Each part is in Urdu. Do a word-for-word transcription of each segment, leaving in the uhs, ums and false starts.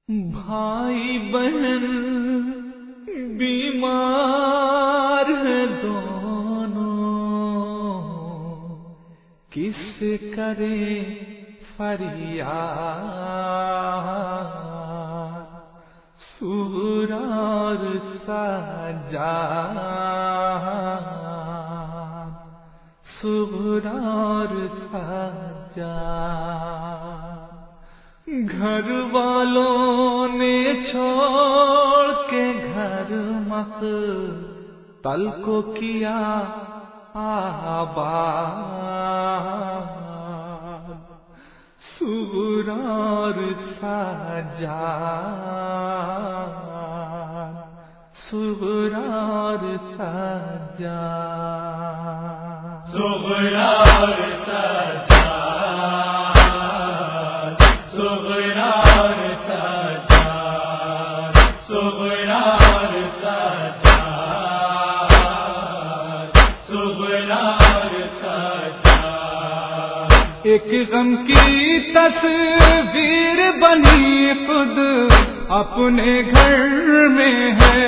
بھائی بہن بیمار ہیں دونوں، کس کرے فریاد؟ سورار سجاد، سورار سجاد، گھر والوں نے چھوڑ کے گھر مقتل کو کیا آباد، سورار سجاد، سورار سجاد، سورار سجاد، سورار سجاد، سورار سجاد، سورار سجاد۔ ایک غم کی تصویر بنی خود اپنے گھر میں ہے،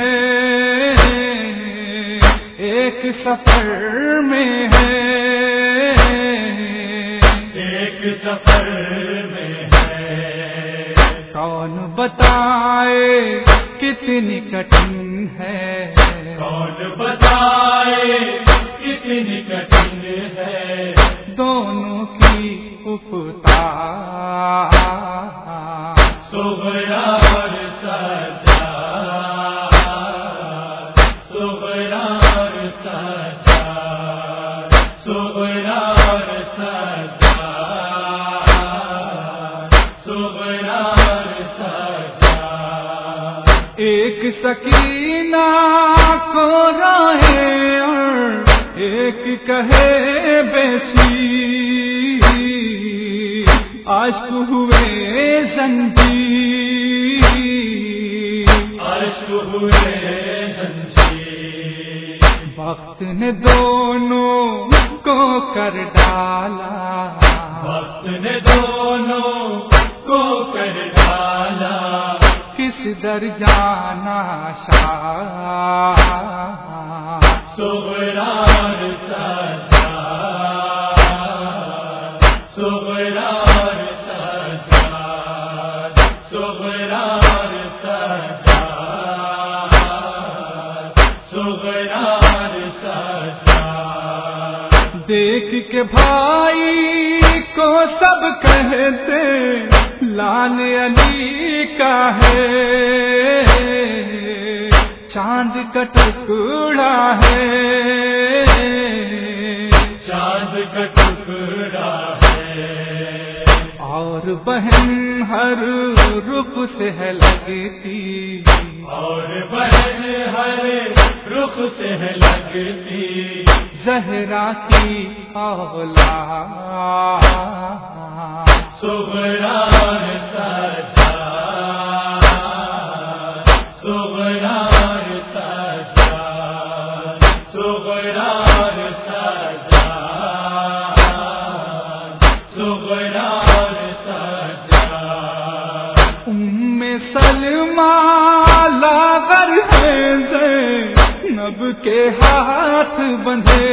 ایک سفر میں ہے، ایک سفر میں ہے، کون بتائے کتنی کٹھن ہے، کون بتائے کتنی کٹھن ہے، دونوں کی افتاد، سورار سجاد، سورار سجاد، سورار سجاد، سورار سجاد۔ ایک سکینہ کو راہے اور ایک کہے بیسی، عشق ہوئے زنجیر، عشق ہوئے زنجیر، وقت نے دونوں کو کر ڈالا، وقت نے دونوں کو کر ڈالا، کس در جانا شاہ، سورار سجاد، سورار سجاد، سورار سجاد، سورار سجاد۔ دیکھ کے بھائی کو سب کہتے لال علی کا ہے، چاند کا ٹکڑا ہے، چاند کا ٹکڑا ہے، اور بہن ہر رخ سے ہے لگتی، اور بہن ہر رخ سے ہے لگتی، زہرا کی اولاد، سورار سجاد، سورار سجاد، سورار سجاد، سورار سجاد۔ ام سلمہ لاغر ہے زینب کے ہاتھ بندھے،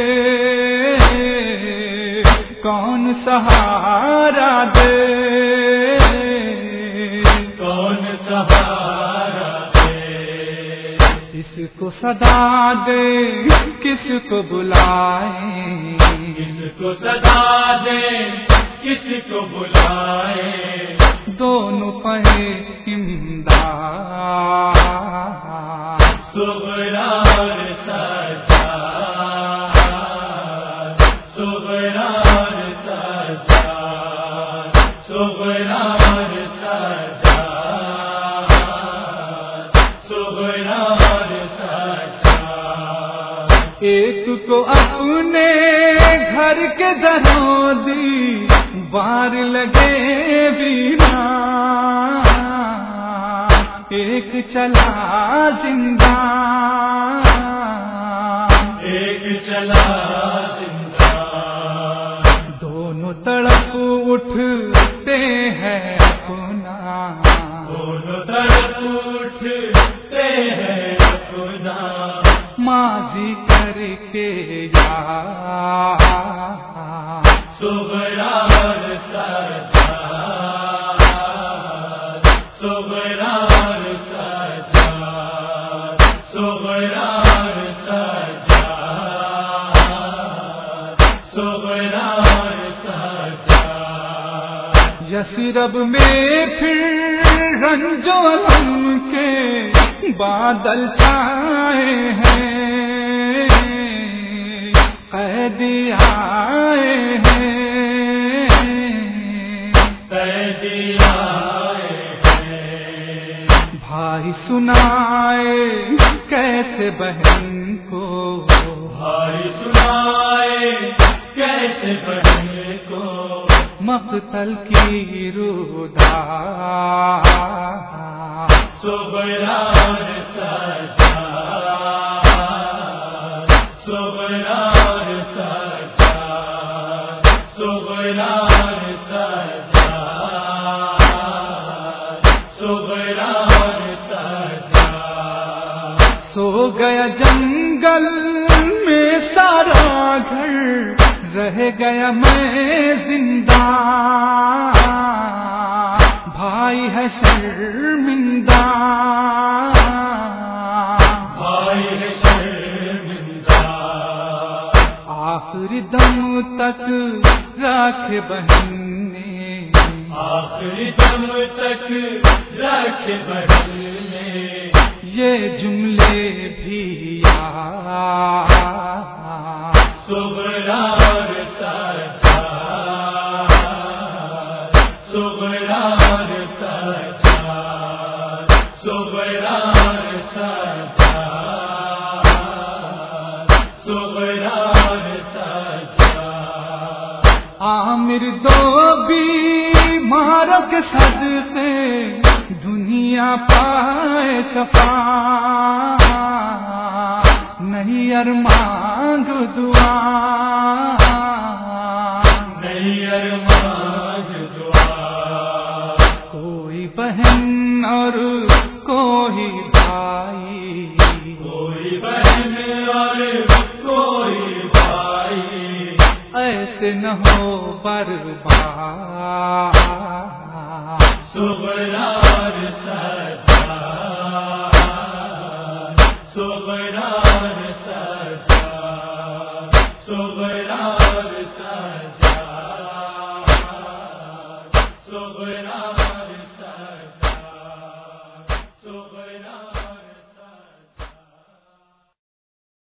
کون سہارا دے، کون سہارا دے، اس کو صدا دے کس کو بلائیں، کس کو صدا دے کس کو بلائیں، دونوں پہے امداد، سورار سجاد، سورار سجاد، سورار سجاد، سورار سجاد۔ ایک کو اپنے گھر کے دروں دی بار لگے بینا، ایک چلا زندہ، ایک چلا زندہ، دونوں تڑپ اٹھتے ہیں اپنا، دونوں سغرار سجاد سغرار سجاد سغرار سجاد یثرب میں پھر رنج و غم کے بادل چھائے ہیں قیدی آئے ہیں قیدی آئے ہیں بھائی سنائے کیسے بہن کو بھائی سنائے کیسے بہن کو مقتل کی روداد سغرار سجاد سغرار سجاد سغرار سجاد سغرار سجاد سو گیا جنگل میں سارا گھر رہ گیا میں زندہ بھائی ہے شرمندہ بھائی ہے شرمندہ آخری دم تک رکھے بہن نے آخری دم تک رکھے بہن نے یہ جملے بھی یاد سغرار سجاد سغرار سجاد سغرار سجاد سغرار سجاد عامر دو بیماروں کے صدقے دنیا پائے شفا نہیں ارمانگ دعا نہیں ارمانگ دعا کوئی بہن اور کوئی بھائی کوئی بہن اور کوئی بھائی ایسے نہ ہو برباد سغرار سجاد سغرار سجاد سغرار سجاد سغرار سجاد